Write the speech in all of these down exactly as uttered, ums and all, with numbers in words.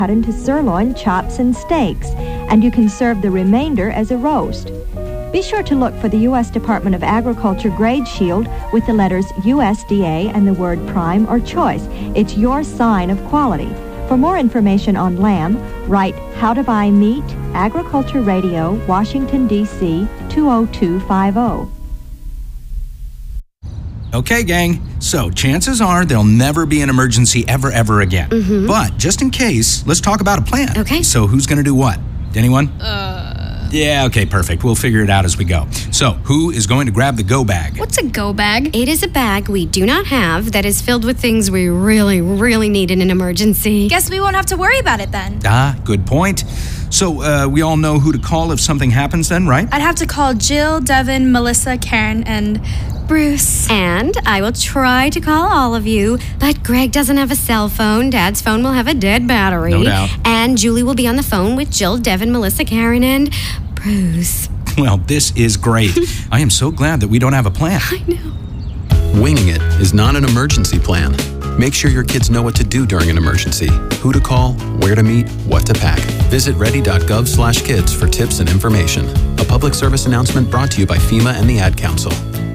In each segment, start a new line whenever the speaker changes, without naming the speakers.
cut into sirloin, chops, and steaks, and you can serve the remainder as a roast. Be sure to look for the U S Department of Agriculture grade shield with the letters U S D A and the word prime or choice. It's your sign of quality. For more information on lamb, write How to Buy Meat, Agriculture Radio, Washington, D C two oh two five oh.
Okay, gang, so chances are there'll never be an emergency ever, ever again.
Mm-hmm.
But just in case, let's talk about a plan.
Okay.
So who's going to do what? Anyone?
Uh...
Yeah, okay, perfect. We'll figure it out as we go. So, who is going to grab the go bag?
What's a go bag?
It is a bag we do not have that is filled with things we really, really need in an emergency.
Guess we won't have to worry about it then.
Ah, good point. So, uh, we all know who to call if something happens then, right?
I'd have to call Jill, Devin, Melissa, Karen, and Bruce.
And I will try to call all of you, but Greg doesn't have a cell phone. Dad's phone will have a dead battery.
No doubt.
And Julie will be on the phone with Jill, Devin, Melissa, Karen, and Bruce.
Well, this is great. I am so glad that we don't have a plan.
I know.
Winging it is not an emergency plan. Make sure your kids know what to do during an emergency, who to call, where to meet, what to pack. Visit ready.gov slash kids for tips and information. A public service announcement brought to you by FEMA and the Ad Council.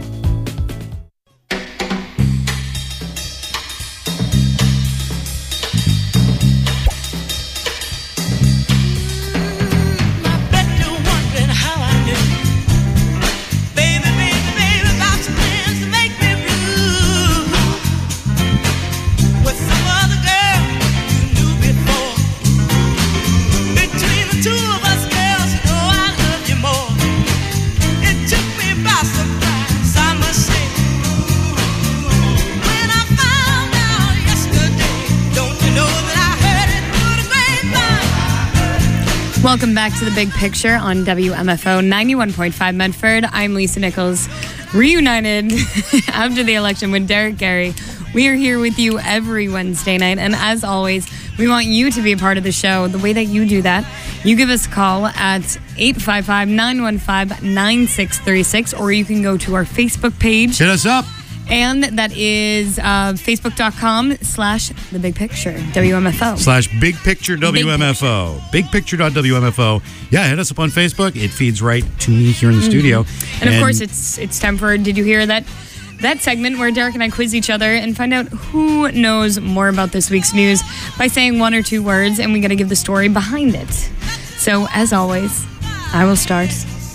Welcome back to The Big Picture on W M F O ninety-one point five Medford. I'm Lisa Nichols, reunited after the election with Derek Gary. We are here with you every Wednesday night, and as always, we want you to be a part of the show. The way that you do that, you give us a call at eight five five, nine one five, nine six three six, or you can go to our Facebook page.
Hit us up.
And that is uh, facebook.com slash The Big Picture, W M F O.
Slash Big Picture W M F O. Big Picture.wmfo. Yeah, hit us up on Facebook. It feeds right to me here in the mm-hmm. studio.
And, and of course, it's it's time for Did You Hear That? That segment where Derek and I quiz each other and find out who knows more about this week's news by saying one or two words, and we got to give the story behind it. So, as always, I will start.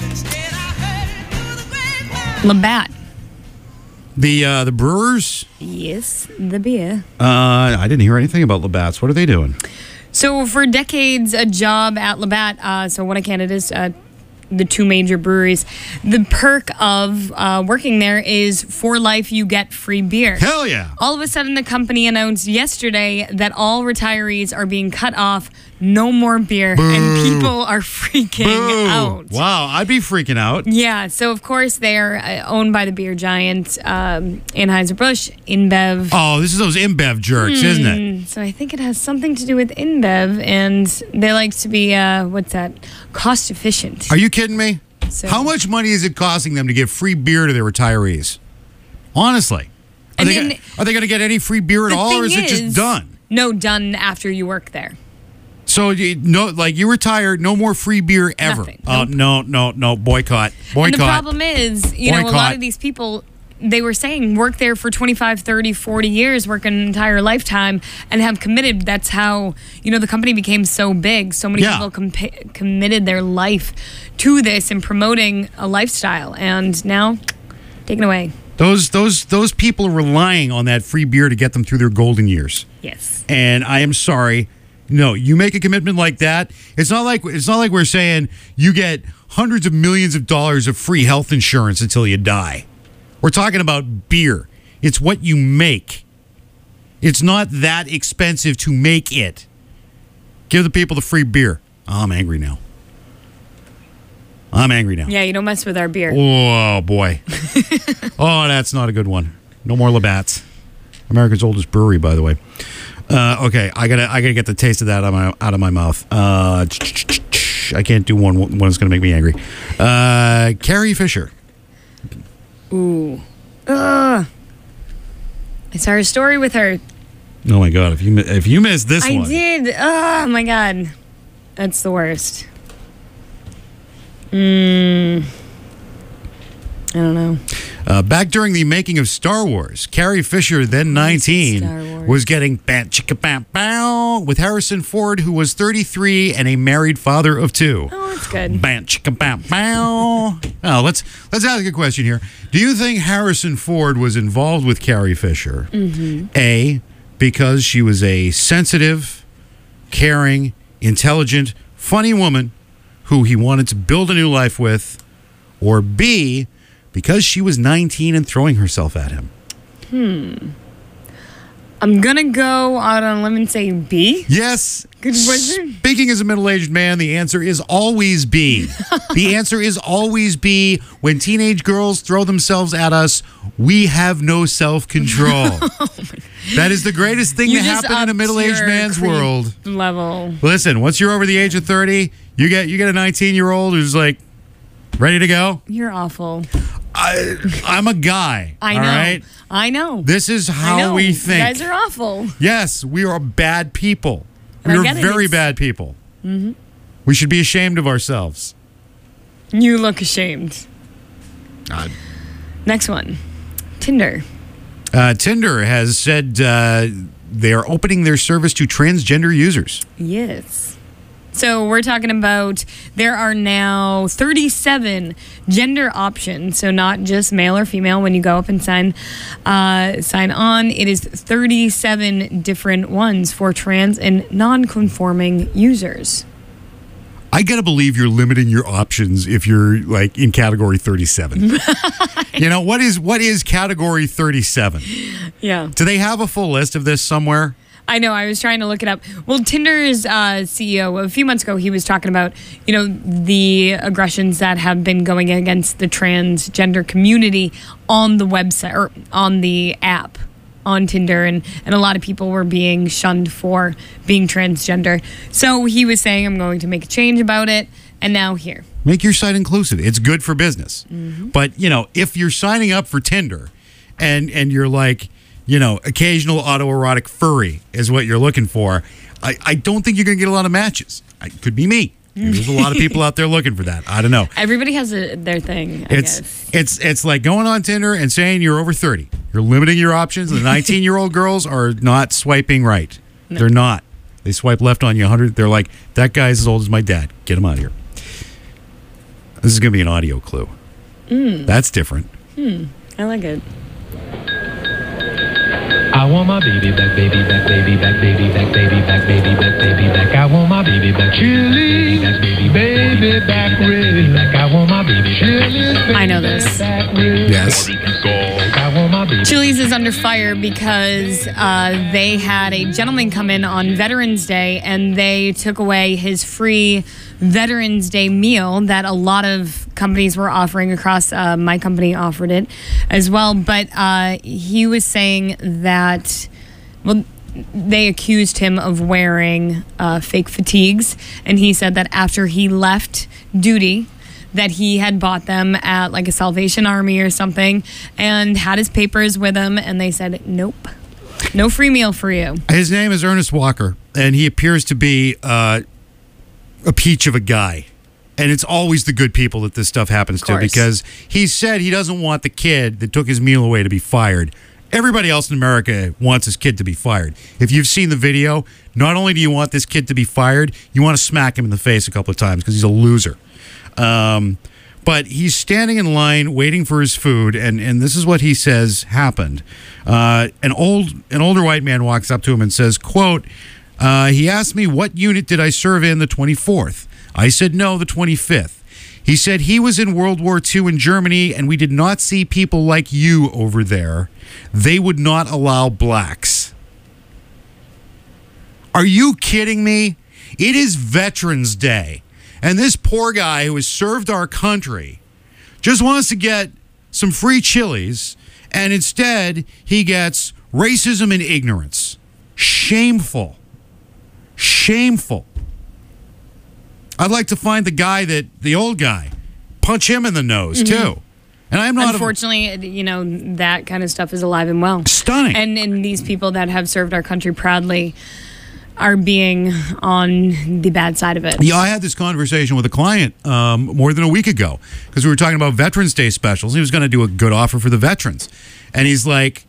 Labatt.
The uh, the Brewers?
Yes, the beer.
Uh, I didn't hear anything about Labatt's. What are they doing?
So for decades, a job at Labatt, uh, so one of Canada's uh, the two major breweries, the perk of uh, working there is for life you get free beer.
Hell yeah.
All of a sudden, the company announced yesterday that all retirees are being cut off. No more beer.
Boo.
And people are freaking
Boo.
out.
Wow, I'd be freaking out.
Yeah, so of course they are uh, owned by the beer giant um, Anheuser-Busch, InBev.
Oh, this is those InBev jerks,
hmm.
isn't it?
So I think it has something to do with InBev, and they like to be, uh, what's that, cost efficient.
Are you kidding me?
So,
how much money is it costing them to give free beer to their retirees? Honestly. Are
and
they
then,
gonna, are they going to get any free beer at all, or is, is it just done?
No, done after you work there.
So you no, like you retired, no more free beer ever.
Nothing.
Oh,
nope.
no, no, no, boycott, boycott.
And the problem is, you
boycott.
know, a lot of these people, they were saying work there for twenty-five, thirty, forty years, work an entire lifetime, and have committed. That's how, you know, the company became so big. So many
yeah.
people com- committed their life to this and promoting a lifestyle, and now taken away.
Those those those people are relying on that free beer to get them through their golden years.
Yes.
And I am sorry. No, you make a commitment like that. It's not like it's not like we're saying you get hundreds of millions of dollars of free health insurance until you die. We're talking about beer. It's what you make. It's not that expensive to make it. Give the people the free beer. Oh, I'm angry now. I'm angry now.
Yeah, you don't mess with our beer.
Oh, boy. Oh, that's not a good one. No more Labatt's. America's oldest brewery, by the way. Uh, okay, I gotta, I gotta get the taste of that out of my, out of my mouth. Uh, I can't do one. One that's gonna make me angry. Uh, Carrie Fisher.
Ooh. Ugh. I saw a story with her
Oh my God! If you mi- if you missed this
I
one,
did. Oh my God, that's the worst. Mm, I don't know.
uh, back during the making of Star Wars, Carrie Fisher, then nineteen,
Star Wars.
was getting bam chicka bam bow with Harrison Ford, who was thirty-three and a married father of two.
Oh, that's good.
Bam chicka bam bow. Oh, let's let's ask a question here. Do you think Harrison Ford was involved with Carrie Fisher?
Mm-hmm.
A, because she was a sensitive, caring, intelligent, funny woman who he wanted to build a new life with, or B, because she was nineteen and throwing herself at him?
Hmm. I'm gonna go out on a limb and say B.
Yes.
Good question.
Speaking as a middle-aged man, the answer is always B. The answer is always B. When teenage girls throw themselves at us, we have no self-control. That is the greatest thing
You
to
just
happen in a
upped
middle-aged
your
man's
creep
world.
level.
Listen, once you're over the age of thirty, you get you get a nineteen-year-old who's like ready to go.
You're awful.
I, I'm a guy.
I
all
know.
right?
I know.
This is
I
how
know.
we think.
You guys are awful.
Yes, we are bad people.
I
We are
get it.
very
It's-
bad people.
Mm-hmm.
We should be ashamed of ourselves.
You look ashamed.
Uh,
Next one. Tinder.
uh, Tinder has said uh, they are opening their service to transgender users.
Yes. So we're talking about there are now thirty-seven gender options. So not just male or female when you go up and sign uh, sign on. It is thirty-seven different ones for trans and non-conforming users.
I gotta believe you're limiting your options if you're like in category thirty-seven. You know, what is what is category thirty-seven?
Yeah.
Do they have a full list of this somewhere?
I know. I was trying to look it up. Well, Tinder's uh, C E O, a few months ago, he was talking about, you know, the aggressions that have been going against the transgender community on the website or on the app on Tinder. And, and a lot of people were being shunned for being transgender. So he was saying, I'm going to make a change about it. And now here.
Make your site inclusive. It's good for business.
Mm-hmm.
But, you know, if you're signing up for Tinder and and you're like, you know, occasional autoerotic furry is what you're looking for, I, I don't think you're going to get a lot of matches. It could be me. There's a lot of people out there looking for that. I don't know.
Everybody has a, their thing, I
It's
guess.
it's it's like going on Tinder and saying you're over thirty. You're limiting your options. The nineteen-year-old girls are not swiping right.
No.
They're not. They swipe left on you one hundred. They're like, that guy's as old as my dad. Get him out of here. This is going to be an audio clue.
Mm.
That's different.
Hmm. I like it.
I want my baby back, baby back, baby back, baby back, baby back, baby back, baby back. I want my baby back, chili, baby, baby back, really back. I want my baby back.
I know this.
Yes.
I want my baby.
Chili's is under fire because uh, they had a gentleman come in on Veterans Day and they took away his free Veterans Day meal that a lot of companies were offering across. Uh, my company offered it as well. But uh, he was saying that, well, they accused him of wearing uh, fake fatigues. And he said that after he left duty, that he had bought them at like a Salvation Army or something and had his papers with him. And they said, nope, no free meal for you.
His name is Ernest Walker, and he appears to be uh, a peach of a guy. And it's always the good people that this stuff happens to,
course.
because he said he doesn't want the kid that took his meal away to be fired. Everybody else in America wants his kid to be fired. If you've seen the video, not only do you want this kid to be fired, you want to smack him in the face a couple of times because he's a loser. Um, but he's standing in line waiting for his food, and, and this is what he says happened. Uh, an old an older white man walks up to him and says, quote, uh, he asked me, what unit did I serve in the twenty-fourth? I said, no, the twenty-fifth. He said he was in World War Two in Germany, and we did not see people like you over there. They would not allow blacks. Are you kidding me? It is Veterans Day. And this poor guy who has served our country just wants to get some free chilies, and instead he gets racism and ignorance. Shameful. Shameful. I'd like to find the guy that, the old guy, punch him in the nose,
Mm-hmm.
too. And I'm not.
Unfortunately, you know, that kind of stuff is alive and well.
Stunning.
And, and these people that have served our country proudly are being on the bad side of it.
Yeah, I had this conversation with a client um, more than a week ago because we were talking about Veterans Day specials. He was going to do a good offer for the veterans. And he's like,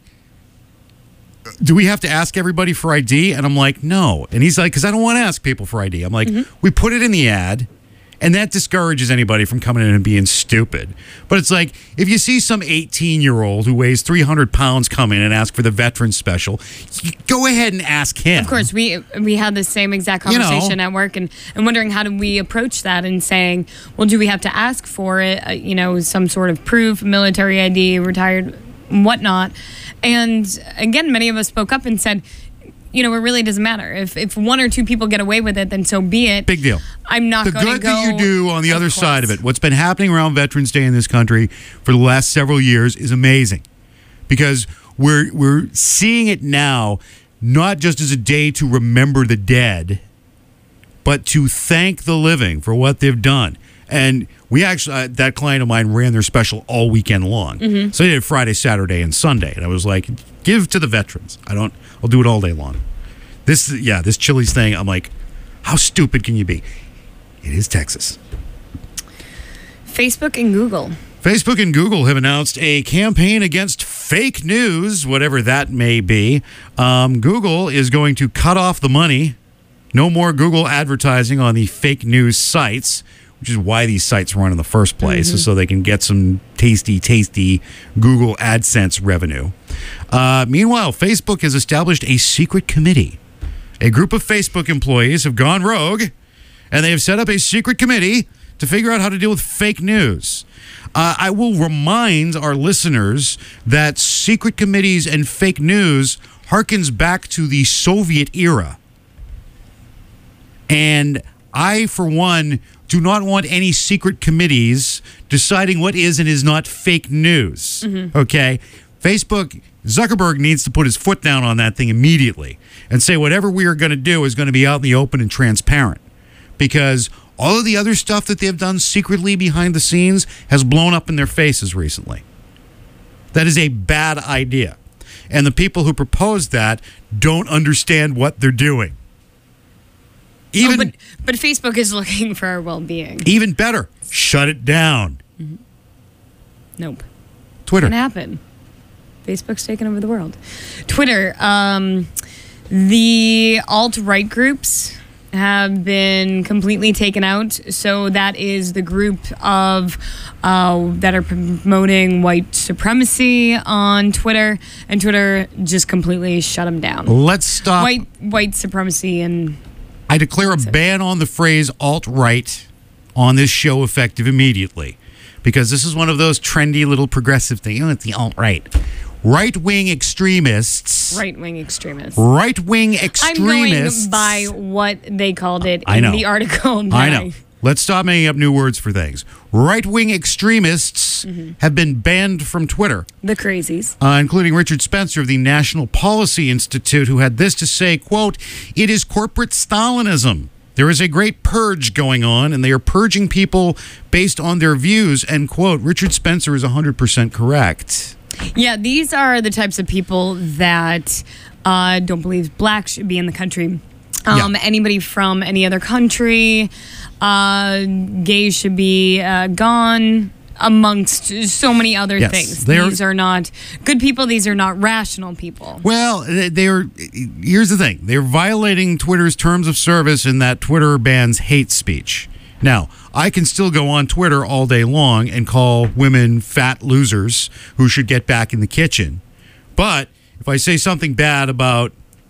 do we have to ask everybody for I D? And I'm like, no. And he's like, because I don't want to ask people for I D. I'm like, mm-hmm. we put it in the ad, and that discourages anybody from coming in and being stupid. But it's like, if you see some eighteen-year-old who weighs three hundred pounds come in and ask for the veterans special, go ahead and ask him.
Of course, we we had the same exact conversation you know, at work and, and wondering how do we approach that and saying, well, do we have to ask for it, uh, you know, some sort of proof, military I D, retired, whatnot. And again, many of us spoke up and said, you know, it really doesn't matter. If if one or two people get away with it, then so be it.
Big deal.
I'm not going to go.
The good that you do on the other side of it, what's been happening around Veterans Day in this country for the last several years is amazing. Because we're we're seeing it now, not just as a day to remember the dead, but to thank the living for what they've done. And we actually, uh, that client of mine ran their special all weekend long. Mm-hmm. So they did Friday, Saturday, and Sunday. And I was like, give to the veterans. I don't, I'll do it all day long. This, yeah, this Chili's thing, I'm like, how stupid can you be? It is Texas.
Facebook and Google.
Facebook and Google have announced a campaign against fake news, whatever that may be. Um, Google is going to cut off the money. No more Google advertising on the fake news sites, which is why these sites run in the first place, mm-hmm. so they can get some tasty, tasty Google AdSense revenue. Uh, meanwhile, Facebook has established a secret committee. A group of Facebook employees have gone rogue, and they have set up a secret committee to figure out how to deal with fake news. Uh, I will remind our listeners that secret committees and fake news harkens back to the Soviet era. And I, for one, do not want any secret committees deciding what is and is not fake news. Mm-hmm. Okay? Facebook, Zuckerberg needs to put his foot down on that thing immediately and say whatever we are going to do is going to be out in the open and transparent. Because all of the other stuff that they've done secretly behind the scenes has blown up in their faces recently. That is a bad idea. And the people who proposed that don't understand what they're doing. Even,
oh, but, but Facebook is looking for our well-being.
Even better, shut it down.
Mm-hmm. Nope.
Twitter.
It can happen. Facebook's taking over the world. Twitter. Um, the alt-right groups have been completely taken out. So that is the group of uh, that are promoting white supremacy on Twitter, and Twitter just completely shut them down.
Let's stop.
White white supremacy and.
I declare a ban on the phrase alt-right on this show effective immediately, because this is one of those trendy little progressive things. You know, it's the alt-right. Right-wing extremists.
Right-wing extremists.
Right-wing extremists.
I'm going by what they called it
I
in
know.
the article.
I know. Let's stop making up new words for things. Right-wing extremists mm-hmm. have been banned from Twitter.
The crazies.
Uh, including Richard Spencer of the National Policy Institute, who had this to say, quote, "It is corporate Stalinism. There is a great purge going on, and they are purging people based on their views," end quote. Richard Spencer is one hundred percent correct.
Yeah, these are the types of people that uh, don't believe black should be in the country. Um, yeah. Anybody from any other country, uh, gays should be uh, gone, amongst so many other
yes,
things. These are not good people. These are not rational people.
Well, they're. Here's the thing: they're violating Twitter's terms of service in that Twitter bans hate speech. Now, I can still go on Twitter all day long and call women fat losers who should get back in the kitchen, but if I say something bad about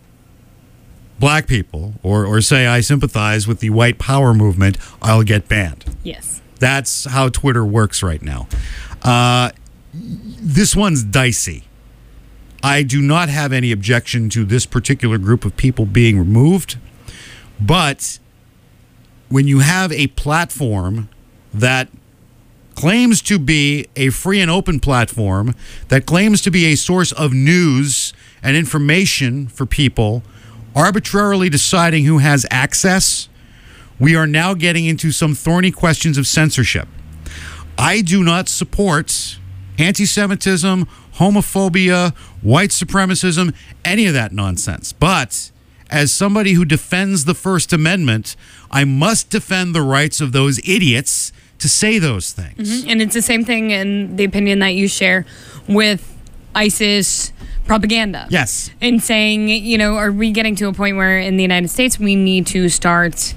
black people, or, or say I sympathize with the white power movement, I'll get banned.
Yes.
That's how Twitter works right now. Uh, this one's dicey. I do not have any objection to this particular group of people being removed, but when you have a platform that claims to be a free and open platform, that claims to be a source of news and information for people, arbitrarily deciding who has access, we are now getting into some thorny questions of censorship. I do not support anti-Semitism, homophobia, white supremacism, any of that nonsense. But as somebody who defends the First Amendment, I must defend the rights of those idiots to say those things.
Mm-hmm. And it's the same thing in the opinion that you share with ISIS propaganda.
Yes.
In saying, you know, are we getting to a point where in the United States we need to start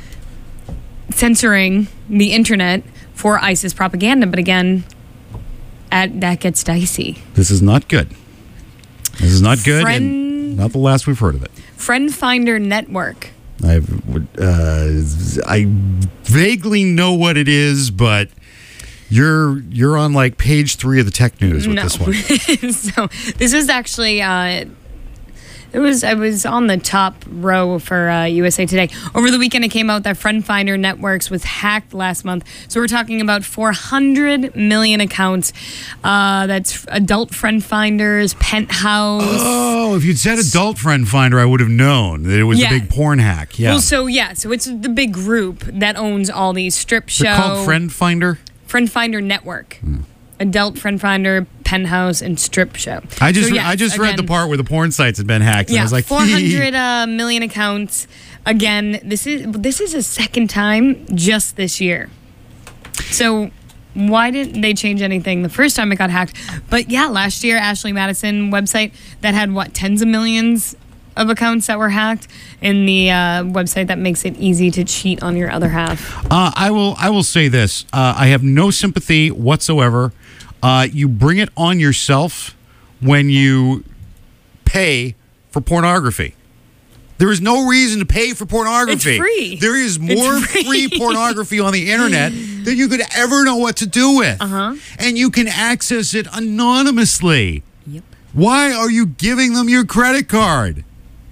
censoring the internet for ISIS propaganda? But again, at, that gets dicey.
This is not good. This is not good,
Friend,
and not the last we've heard of it.
Friend Finder Network.
I've, uh, I vaguely know what it is, but you're you're on like page three of the tech news with
no.
this one.
So this was actually uh, it was I was on the top row for uh, U S A Today over the weekend. It came out that Friend Finder Networks was hacked last month. So we're talking about four hundred million accounts. Uh, that's adult friend finders, Penthouse.
Oh, if you'd said adult friend finder, I would have known that it was
Yeah.
a big porn hack. Yeah.
Well, so yeah, so it's the big group that owns all these strip show.
They're called Friend Finder.
Friend Finder Network. Adult Friend Finder, Penthouse, and Strip Show.
I just
So, yes,
I just read
again,
the part where the porn sites had been hacked, and
Yeah,
I was like,
four hundred uh, million accounts. Again, this is this is a second time just this year. So why didn't they change anything the first time it got hacked? But yeah, last year, Ashley Madison website that had what tens of millions of accounts that were hacked, in the uh, website that makes it easy to cheat on your other half.
Uh, I will. I will say this. Uh, I have no sympathy whatsoever. Uh, you bring it on yourself when you pay for pornography. There is no reason to pay for pornography.
It's free.
There is more
free.
free pornography on the internet than you could ever know what to do with.
Uh-huh.
And you can access it anonymously.
Yep.
Why are you giving them your credit card?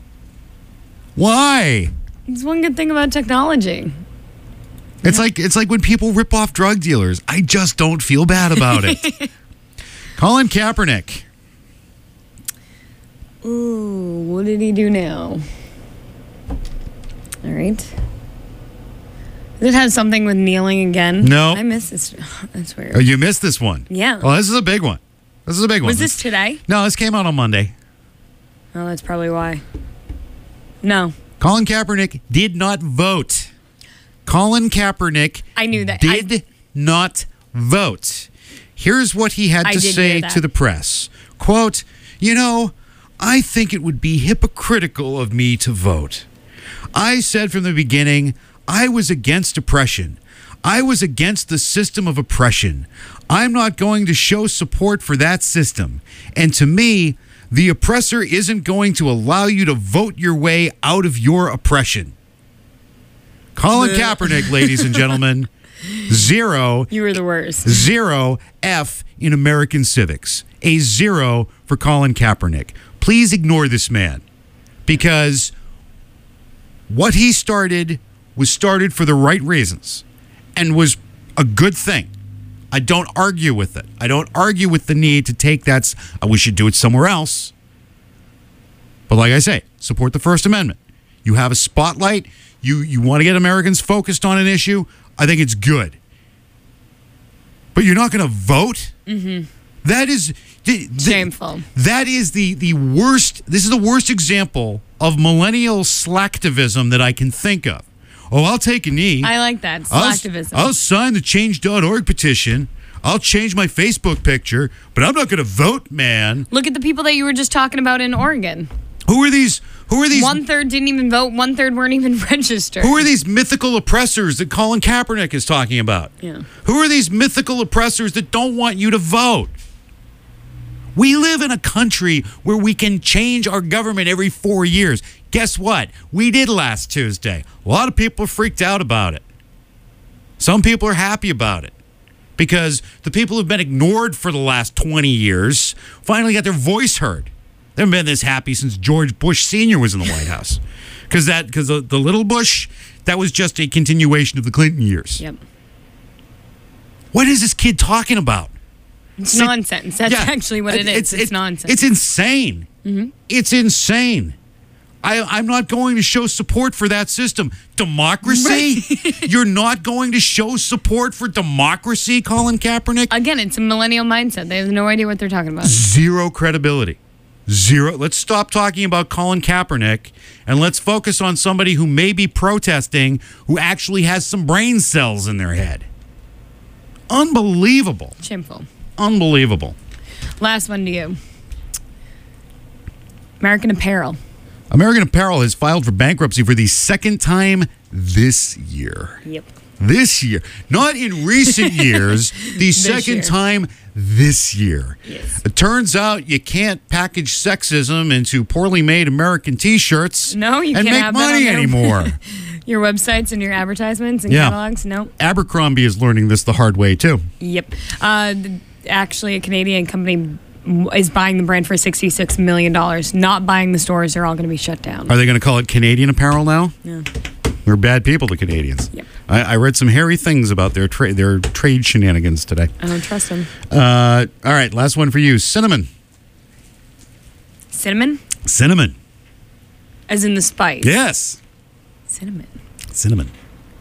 Why?
It's one good thing about technology.
It's like it's like when people rip off drug dealers. I just don't feel bad about it. Colin Kaepernick.
Ooh, what did he do now? All right. Does it have something with kneeling again?
No.
I missed this. That's weird.
Oh, you missed this one.
Yeah.
Well, this is a big one. This is a big one.
Was this today?
No, this came out on Monday.
Oh, that's probably why. No.
Colin Kaepernick did not vote. Colin Kaepernick
I knew that.
did
I,
not vote. Here's what he had
I
to
did
say
hear that.
to the press. Quote, you know, I think it would be hypocritical of me to vote. I said from the beginning, I was against oppression. I was against the system of oppression. I'm not going to show support for that system. And to me, the oppressor isn't going to allow you to vote your way out of your oppression. Colin Kaepernick, ladies and gentlemen, zero.
you were the worst.
Zero F in American civics. A zero for Colin Kaepernick. Please ignore this man, because what he started was started for the right reasons and was a good thing. I don't argue with it. I don't argue with the need to take that. s- I wish you'd do it somewhere else. But like I say, support the First Amendment. You have a spotlight. You you want to get Americans focused on an issue. I think it's good. But you're not going to vote? Mm-hmm. That is the, the-
Shameful.
That is the the worst. This is the worst example of millennial slacktivism that I can think of. Oh, I'll take a knee.
I like that.
I'll,
Slacktivism.
I'll sign the change dot org petition. I'll change my Facebook picture, but I'm not going to vote, man.
Look at the people that you were just talking about in Oregon.
Who are these? Who are these?
One third didn't even vote. One third weren't even registered.
Who are these mythical oppressors that Colin Kaepernick is talking about?
Yeah.
Who are these mythical oppressors that don't want you to vote? We live in a country where we can change our government every four years. Guess what? We did last Tuesday. A lot of people are freaked out about it. Some people are happy about it because the people who've been ignored for the last twenty years finally got their voice heard. They haven't been this happy since George Bush Senior was in the White House. Because that, because the, the little Bush, that was just a continuation of the Clinton years.
Yep.
What is this kid talking about?
It's nonsense. That's
Yeah,
actually what it is. It's,
it-
nonsense.
It's insane.
Mm-hmm.
It's insane. I, I'm not going to show support for that system. Democracy? You're not going to show support for democracy, Colin Kaepernick?
Again, it's a millennial mindset. They have no idea what they're talking about.
Zero credibility. Zero. Let's stop talking about Colin Kaepernick and let's focus on somebody who may be protesting who actually has some brain cells in their head. Unbelievable.
Shameful.
Unbelievable.
Last one to you. American Apparel.
American Apparel has filed for bankruptcy for the second time this year.
Yep.
This year. Not in recent years. The second
year.
time this year.
Yes.
It turns out you can't package sexism into poorly made American T-shirts
No, you
and
can't
make
have that
money
on their-
anymore.
Your websites and your advertisements and
Yeah.
catalogs? No.
Abercrombie is learning this the hard way, too.
Yep. Uh, th- actually, a Canadian company is buying the brand for sixty-six million dollars. Not buying the stores. They're all going to be shut down.
Are they going to call it Canadian Apparel now?
Yeah.
They're bad people, the Canadians.
Yep.
I, I read some hairy things about their, tra- their trade shenanigans today.
I don't trust them.
Uh, all right, last one for you. Cinnamon.
Cinnamon?
Cinnamon.
As in the spice?
Yes.
Cinnamon.
Cinnamon.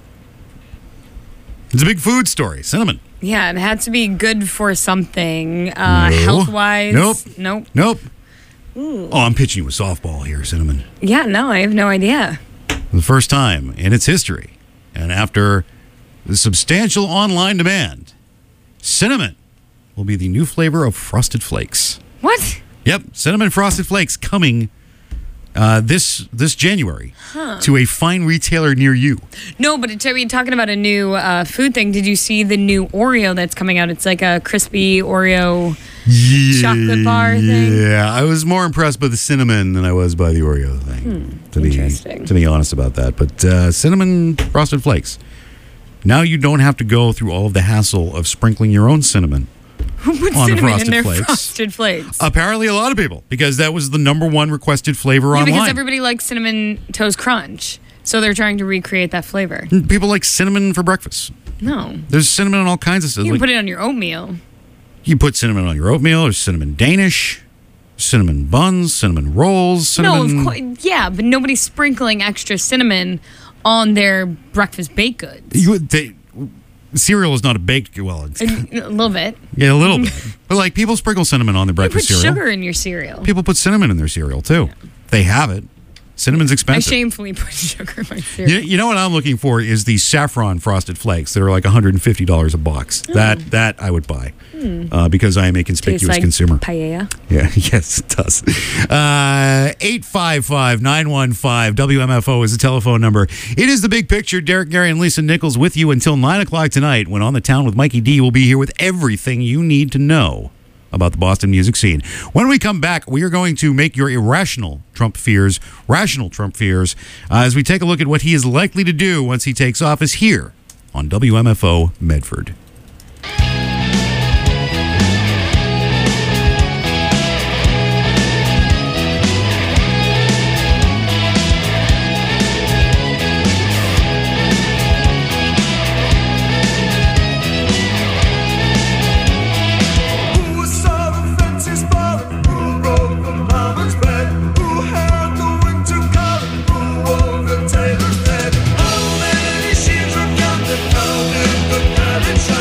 It's a big food story. Cinnamon.
Yeah, it had to be good for something. Uh,
No.
Health-wise?
Nope.
Nope.
Nope. Oh, I'm pitching you a softball here, Cinnamon.
Yeah, no, I have no idea.
The first time in its history, and after the substantial online demand, Cinnamon will be the new flavor of Frosted Flakes.
What?
Yep, Cinnamon Frosted Flakes coming uh, this this January to a fine retailer near you.
No, but it's, I mean, talking about a new uh, food thing, did you see the new Oreo that's coming out? It's like a crispy Oreo chocolate bar thing.
Yeah, I was more impressed by the cinnamon than I was by the Oreo thing.
Hmm,
to be
interesting.
to be honest about that, but uh, cinnamon Frosted Flakes. Now you don't have to go through all of the hassle of sprinkling your own cinnamon
Who put
on the
cinnamon
Frosted
in their
Flakes.
Frosted Flakes?
Apparently, a lot of people, because that was the number one requested flavor
Yeah,
online.
because everybody likes Cinnamon Toast Crunch. So they're trying to recreate that flavor.
People like cinnamon for breakfast.
No.
There's cinnamon on all kinds of stuff.
You can
Like,
put it on your oatmeal.
you put cinnamon on your oatmeal. There's cinnamon Danish, cinnamon buns, cinnamon rolls. Cinnamon.
No, of course. Yeah, but nobody's sprinkling extra cinnamon on their breakfast baked goods.
You, they, cereal is not a baked. Well, it's,
A, a little bit.
yeah, a little bit. But like people sprinkle cinnamon on their
You put
breakfast cereal.
sugar in your cereal.
People put cinnamon in their cereal too. They have it. Cinnamon's
I
expensive.
shamefully put sugar in my cereal.
You, you know what I'm looking for is the saffron Frosted Flakes that are like one hundred fifty dollars a box. That that I would buy uh, because I am a conspicuous
Tastes like
consumer.
paella.
Yeah, yes, it does. Uh, eight five five, nine one five, W M F O is the telephone number. It is The Big Picture. Derek, Gary, and Lisa Nichols with you until nine o'clock tonight when On the Town with Mikey D will be here with everything you need to know about the Boston music scene. When we come back, we are going to make your irrational Trump fears rational Trump fears uh, as we take a look at what he is likely to do once he takes office here on W M F O Medford.
Taylor's dead. How many sheets are counted out in the garden shop?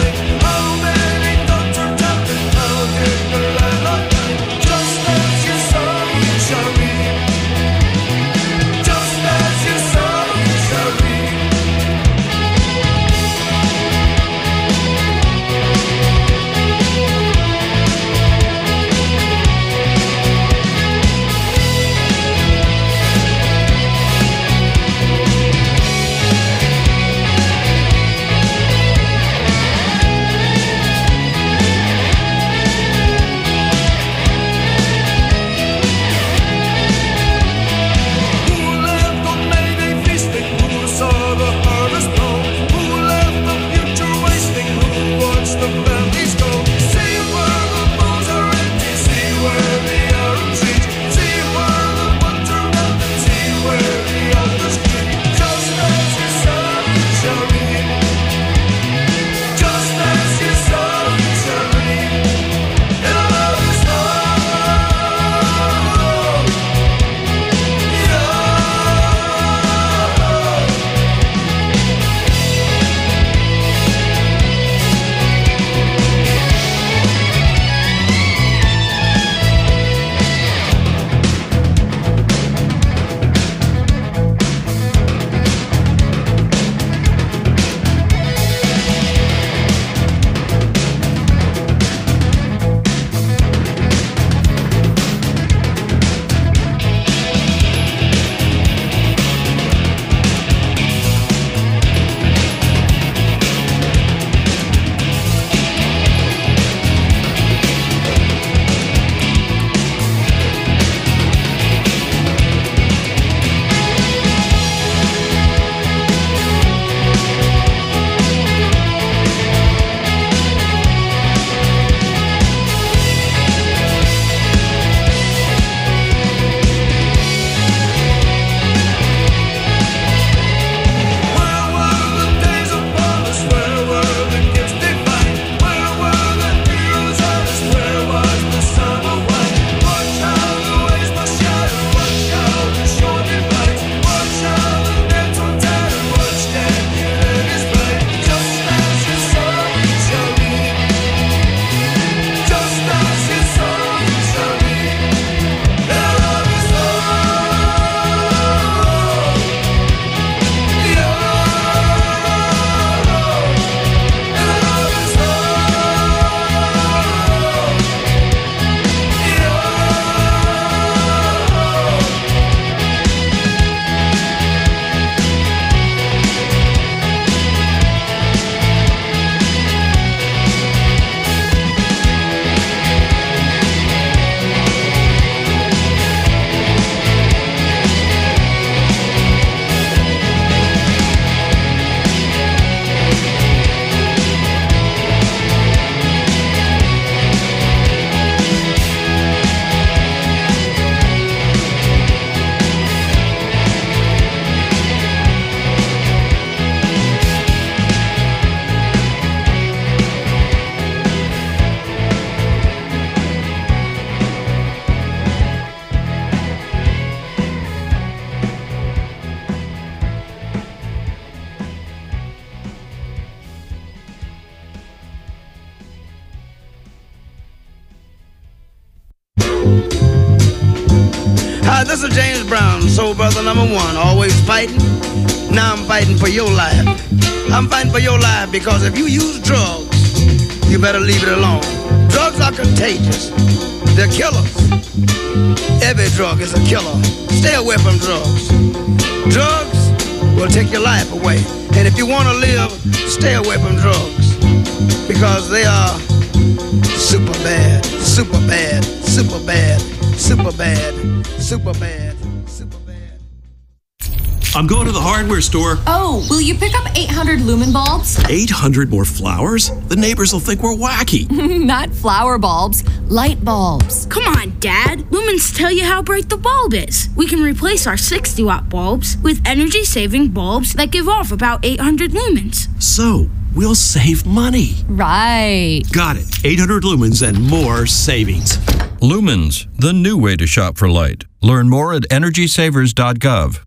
Little James Brown, soul brother number one, always fighting. Now I'm fighting for your life. I'm fighting for your life because if you use drugs, you better leave it alone. Drugs are contagious. They're killers. Every drug is a killer. Stay away from drugs. Drugs will take your life away. And if you want to live, stay away from drugs because they are super bad, super bad, super bad, super bad, super bad, super bad.
I'm going to the hardware store.
Oh, will you pick up eight hundred lumen bulbs?
eight hundred more flowers? The neighbors will think we're wacky.
Not flower bulbs, light bulbs.
Come on, Dad. Lumens tell you how bright the bulb is. We can replace our sixty watt bulbs with energy-saving bulbs that give off about eight hundred lumens.
So, we'll save money.
Right.
Got it. eight hundred lumens and more savings.
Lumens, the new way to shop for light. Learn more at energy savers dot gov.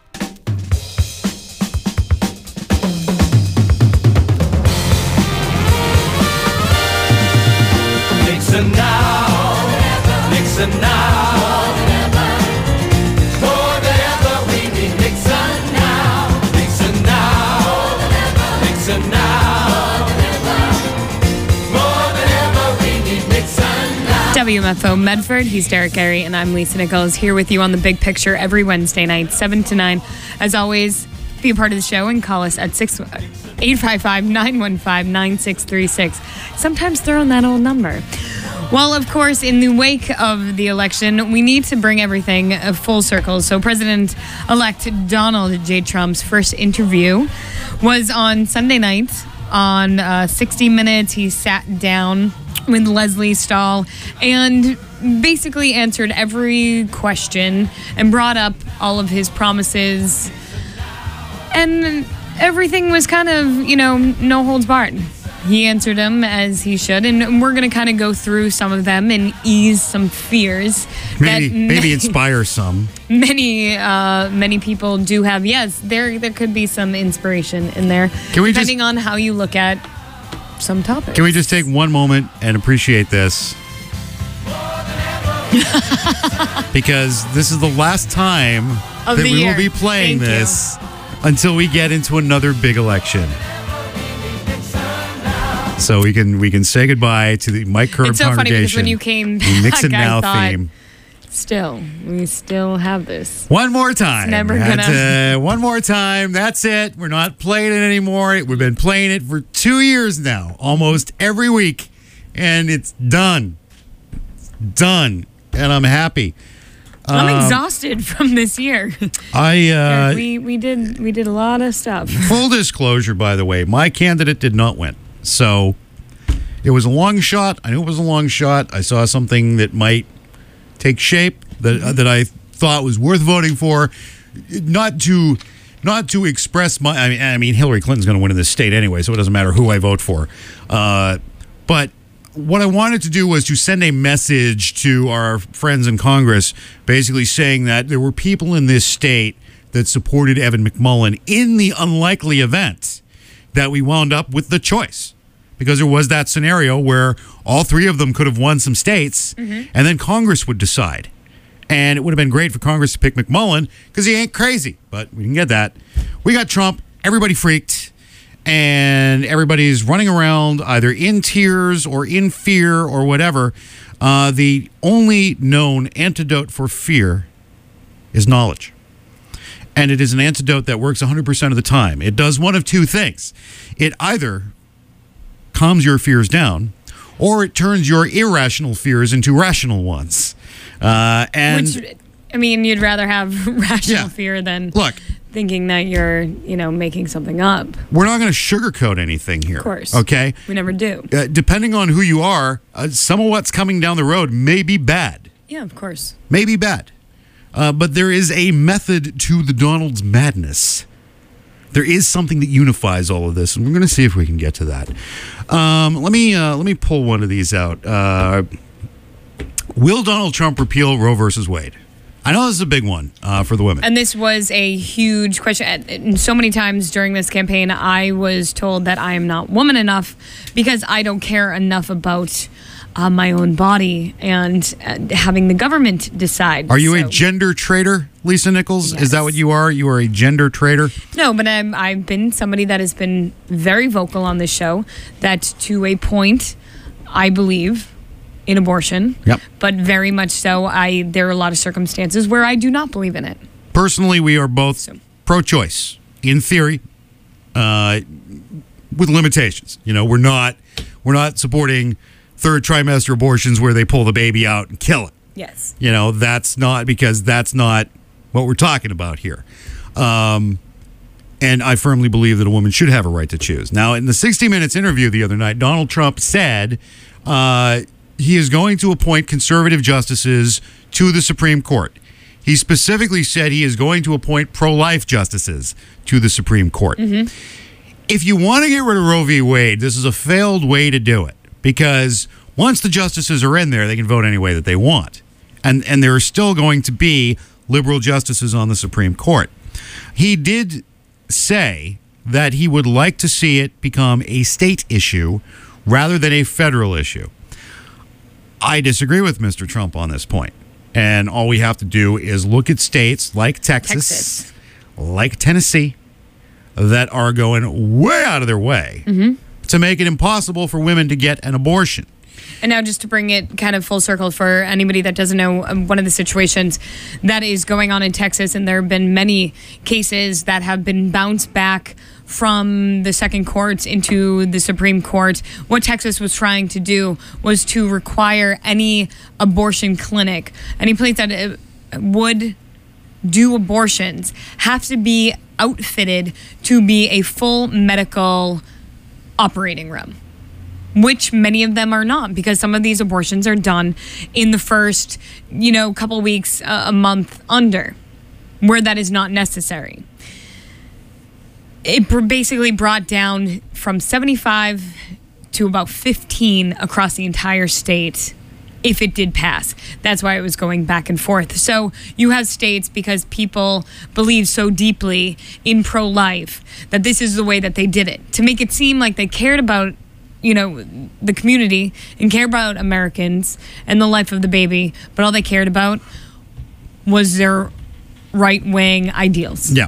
Nixon now, Nixon now, forever we need Nixon now, Nixon now, Nixon now, more than ever we need Nixon now.
W M F O Medford, he's Derek Gary, and I'm Lisa Nichols, here with you on The Big Picture every Wednesday night, seven to nine. As always, be a part of the show and call us at eight five five, nine one five, nine six three six. Sometimes throw in that old number. Well, of course, in the wake of the election, we need to bring everything full circle. So President-elect Donald J. Trump's first interview was on Sunday night on uh, sixty minutes. He sat down with Leslie Stahl and basically answered every question and brought up all of his promises. And everything was kind of, you know, no holds barred. He answered them as he should, and we're going to kind of go through some of them and ease some fears.
Maybe,
that
maybe inspire some.
Many, uh, many people do have. Yes, there, there could be some inspiration in there,
Can we
depending
just,
on how you look at some topics.
Can we just take one moment and appreciate this? Because this is the last time
Of
that
the
we
year.
will be playing
Thank
this until we get into another big election. So we can we can say goodbye to the Mike Curb
It's so funny
congregation.
because when you came
the Nixon
back, I
Now
thought,
theme.
Still, we still have this.
One more time.
It's never
That's,
gonna.
uh, one more time. That's it. We're not playing it anymore. We've been playing it for two years now, almost every week, and it's done. It's done, and I'm happy.
I'm
Um,
exhausted from this year.
I uh,
Yeah, we we did we did a lot of stuff.
full disclosure, by the way, my candidate did not win. So it was a long shot. I knew it was a long shot. I saw something that might take shape that uh, that I thought was worth voting for. Not to not to express my. I mean, I mean Hillary Clinton's going to win in this state anyway, so it doesn't matter who I vote for. Uh, but what I wanted to do was to send a message to our friends in Congress, basically saying that there were people in this state that supported Evan McMullin in the unlikely event that we wound up with the choice. Because there was that scenario where all three of them could have won some states,
Mm-hmm.
and then Congress would decide. And it would have been great for Congress to pick McMullin because he ain't crazy. But we didn't get that. We got Trump. Everybody freaked. And everybody's running around either in tears or in fear or whatever. Uh, the only known antidote for fear is knowledge. And it is an antidote that works one hundred percent of the time. It does one of two things. It either calms your fears down, or it turns your irrational fears into rational ones. Uh, and
Which, I mean, you'd rather have rational
Yeah.
fear than
Look.
thinking that you're, you know, making something up.
we're not going to sugarcoat anything here.
Of course.
Okay?
We never do.
Uh, depending on who you are, uh, some of what's coming down the road may be bad.
Yeah, of course.
May be bad. Uh, but there is a method to the Donald's madness. There is something that unifies all of this, and we're going to see if we can get to that. Um, let me uh, let me pull one of these out. Uh, will Donald Trump repeal Roe versus Wade? I know this is a big one uh, for the women.
And this was a huge question. And so many times during this campaign, I was told that I am not woman enough because I don't care enough about uh, my own body and uh, having the government decide.
Are you
So-
a gender traitor, Lisa Nichols?
Yes.
Is that what you are? You are a gender traitor?
No, but I'm, I've been somebody that has been very vocal on this show that to a point, I believe in abortion.
Yep.
But very much so, I there are a lot of circumstances where I do not believe in it.
Personally, we are both pro-choice in theory, uh, with limitations. You know, we're not we're not supporting third trimester abortions where they pull the baby out and kill it.
Yes.
You know, that's not because that's not what we're talking about here. Um, and I firmly believe that a woman should have a right to choose. Now, in the sixty minutes interview the other night, Donald Trump said uh, he is going to appoint conservative justices to the Supreme Court. He specifically said he is going to appoint pro-life justices to the Supreme Court.
Mm-hmm.
If you want to get rid of Roe v. Wade, this is a failed way to do it, because once the justices are in there, they can vote any way that they want. And and there are still going to be liberal justices on the Supreme Court. He did say that he would like to see it become a state issue rather than a federal issue. I disagree with Mister Trump on this point. And all we have to do is look at states like Texas,
Texas.
like Tennessee, that are going way out of their way
Mm-hmm.
to make it impossible for women to get an abortion.
And now just to bring it kind of full circle for anybody that doesn't know, um, one of the situations that is going on in Texas, and there have been many cases that have been bounced back from the second court into the Supreme Court. What Texas was trying to do was to require any abortion clinic, any place that uh, would do abortions, have to be outfitted to be a full medical operating room, which many of them are not, because some of these abortions are done in the first, you know, couple weeks, uh, a month under, where that is not necessary. It br- basically brought down from seventy-five to about fifteen across the entire state if it did pass. That's why it was going back and forth. So you have states, because people believe so deeply in pro-life, that this is the way that they did it, to make it seem like they cared about, you know, the community and care about Americans and the life of the baby, but all they cared about was their right-wing ideals.
Yeah.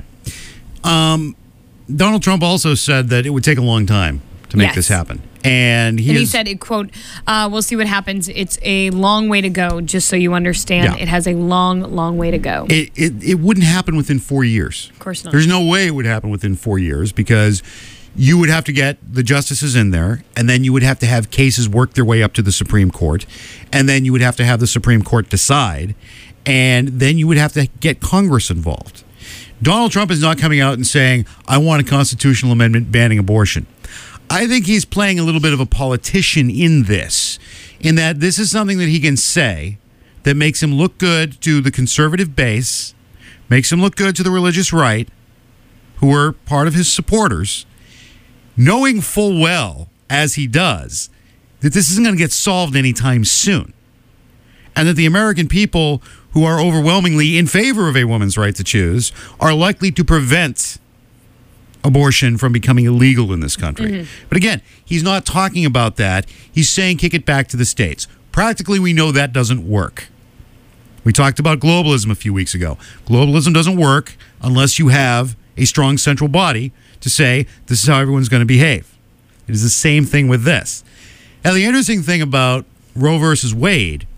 Um, Donald Trump also said that it would take a long time to make
Yes.
this happen. And he,
and he
is-
said, it, quote, uh, we'll see what happens. It's a long way to go, just so you understand.
Yeah.
It has a long, long way to go.
it, it, it wouldn't happen within four years.
Of course not.
There's no way it would happen within four years because you would have to get the justices in there, and then you would have to have cases work their way up to the Supreme Court, and then you would have to have the Supreme Court decide, and then you would have to get Congress involved. Donald Trump is not coming out and saying, I want a constitutional amendment banning abortion. I think he's playing a little bit of a politician in this, in that this is something that he can say that makes him look good to the conservative base, makes him look good to the religious right, who are part of his supporters, knowing full well, as he does, that this isn't going to get solved anytime soon. And that the American people, who are overwhelmingly in favor of a woman's right to choose, are likely to prevent abortion from becoming illegal in this country.
Mm-hmm.
But again, he's not talking about that. He's saying kick it back to the states. Practically, we know that doesn't work. We talked about globalism a few weeks ago. Globalism doesn't work unless you have a strong central body to say this is how everyone's going to behave. It is the same thing with this. Now, the interesting thing about Roe versus Wade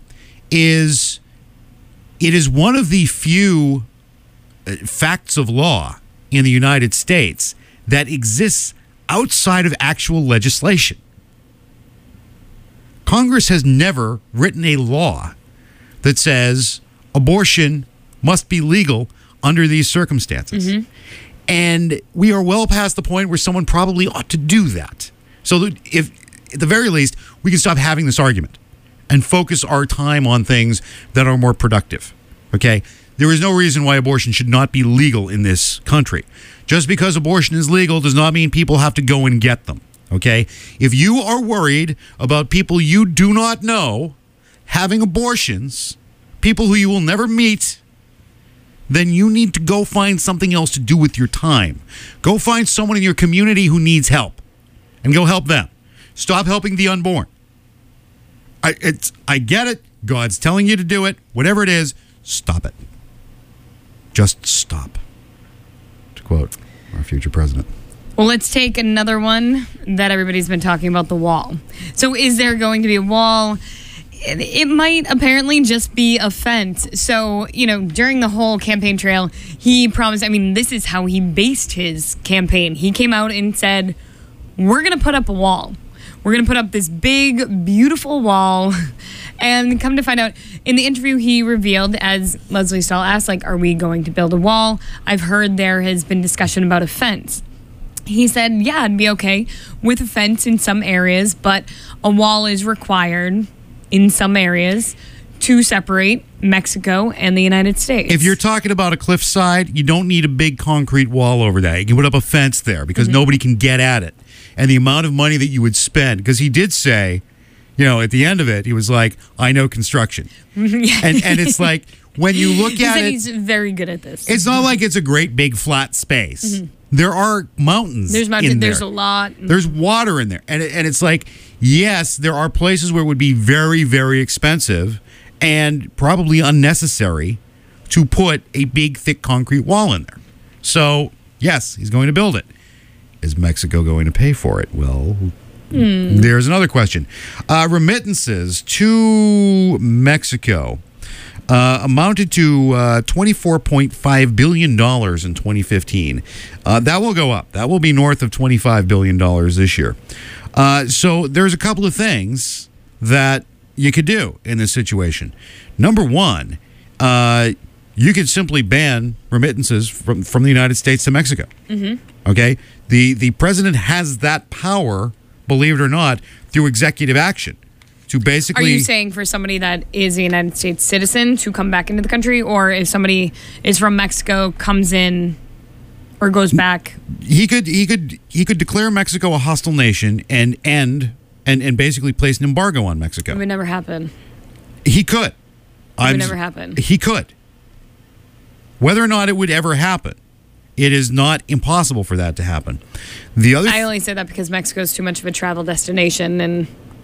is it is one of the few uh, facts of law in the United States that exists outside of actual legislation. Congress has never written a law that says abortion must be legal under these circumstances.
Mm-hmm.
And we are well past the point where someone probably ought to do that. So that if, at the very least, we can stop having this argument and focus our time on things that are more productive. Okay? There is no reason why abortion should not be legal in this country. Just because abortion is legal does not mean people have to go and get them. Okay? If you are worried about people you do not know having abortions, people who you will never meet, then you need to go find something else to do with your time. Go find someone in your community who needs help and go help them. Stop helping the unborn. I, it's, I get it. God's telling you to do it. Whatever it is, stop it. Just stop. To quote our future president.
Well, let's take another one that everybody's been talking about, the wall. So is there going to be a wall? It, it might apparently just be a fence. So, you know, during the whole campaign trail, he promised, I mean, this is how he based his campaign. He came out and said, we're going to put up a wall. We're going to put up this big, beautiful wall. And come to find out, in the interview he revealed, as Leslie Stahl asked, like, are we going to build a wall? I've heard there has been discussion about a fence. He said, yeah, I'd be okay with a fence in some areas, but a wall is required in some areas to separate Mexico and the United States.
If you're talking about a cliffside, you don't need a big concrete wall over that. You can put up a fence there because mm-hmm. nobody can get at it. And the amount of money that you would spend, because he did say, you know, at the end of it, he was like, I know construction. and and it's like, when you look
he
at
said
it,
he's very good at this.
It's not like it's a great big flat space. Mm-hmm. There are mountains.
There's mountains.
In there.
There's a lot.
There's water in there, and it, and it's like, yes, there are places where it would be very, very expensive and probably unnecessary to put a big, thick concrete wall in there. So yes, he's going to build it. Is Mexico going to pay for it? Well, mm. there's another question. Uh, remittances to Mexico Uh, amounted to uh, twenty-four point five billion dollars in twenty fifteen. Uh, that will go up. That will be north of twenty-five billion dollars this year. Uh, so there's a couple of things that you could do in this situation. Number one, uh, you could simply ban remittances from, from the United States to Mexico. Mm-hmm. Okay? The, the president has that power, believe it or not, through executive action. To basically,
are you saying for somebody that is a United States citizen to come back into the country, or if somebody is from Mexico, comes in or goes back?
He could he could he could declare Mexico a hostile nation and end and, and basically place an embargo on Mexico.
It would never happen.
He could.
It would I'm, never happen.
He could. Whether or not it would ever happen, it is not impossible for that to happen. The other,
I only say that because Mexico is too much of a travel destination, and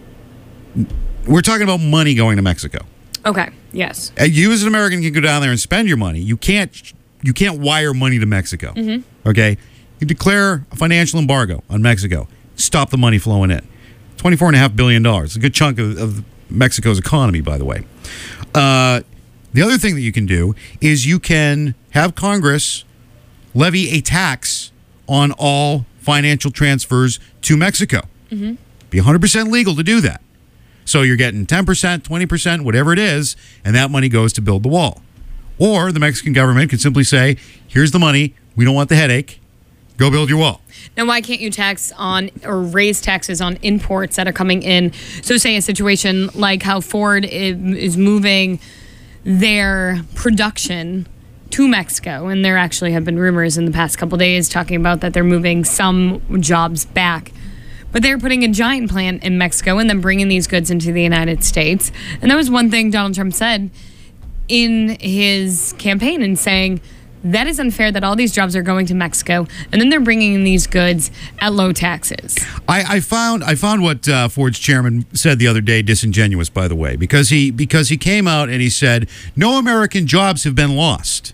we're talking about money going to Mexico.
Okay. Yes.
You as an American can go down there and spend your money. You can't. You can't wire money to Mexico. Mm-hmm. Okay. You declare a financial embargo on Mexico. Stop the money flowing in. Twenty-four and a half billion dollars. A good chunk of, of Mexico's economy, by the way. Uh, the other thing that you can do is you can have Congress levy a tax on all financial transfers to Mexico. Mm-hmm. Be one hundred percent legal to do that. So you're getting ten percent, twenty percent, whatever it is, and that money goes to build the wall. Or the Mexican government could simply say, here's the money, we don't want the headache, go build your wall.
Now, why can't you tax on or raise taxes on imports that are coming in? So say a situation like how Ford is moving their production to Mexico, and there actually have been rumors in the past couple days talking about that they're moving some jobs back. But they're putting a giant plant in Mexico and then bringing these goods into the United States. And that was one thing Donald Trump said in his campaign, and saying that is unfair that all these jobs are going to Mexico and then they're bringing in these goods at low taxes.
I, I found I found what uh, Ford's chairman said the other day disingenuous, by the way, because he because he came out and he said no American jobs have been lost.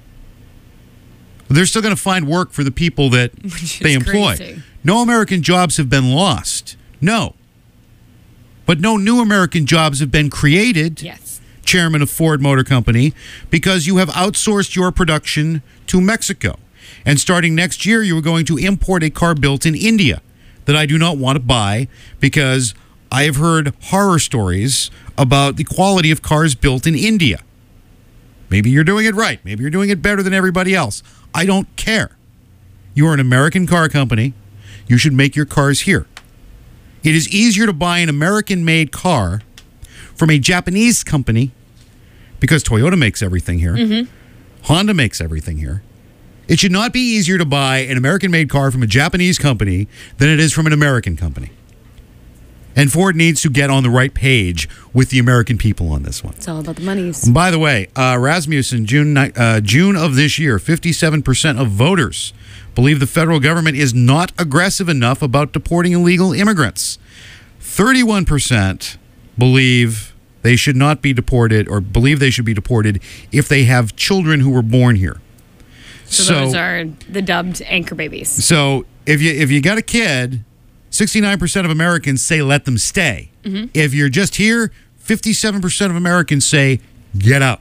They're still going to find work for the people that they employ.
Crazy.
No American jobs have been lost. No. But no new American jobs have been created,
yes.
Chairman of Ford Motor Company, because you have outsourced your production to Mexico. And starting next year, you are going to import a car built in India that I do not want to buy because I have heard horror stories about the quality of cars built in India. Maybe you're doing it right. Maybe you're doing it better than everybody else. I don't care. You are an American car company. You should make your cars here. It is easier to buy an American-made car from a Japanese company because Toyota makes everything here. Mm-hmm. Honda makes everything here. It should not be easier to buy an American-made car from a Japanese company than it is from an American company. And Ford needs to get on the right page with the American people on this one.
It's all about the monies.
By the way, uh, Rasmussen, June, uh, June of this year, fifty-seven percent of voters believe the federal government is not aggressive enough about deporting illegal immigrants. thirty-one percent believe they should not be deported or believe they should be deported if they have children who were born here.
So, so those are the dubbed anchor babies.
So if you if you got a kid, sixty-nine percent of Americans say let them stay.
Mm-hmm.
If you're just here, fifty-seven percent of Americans say get out.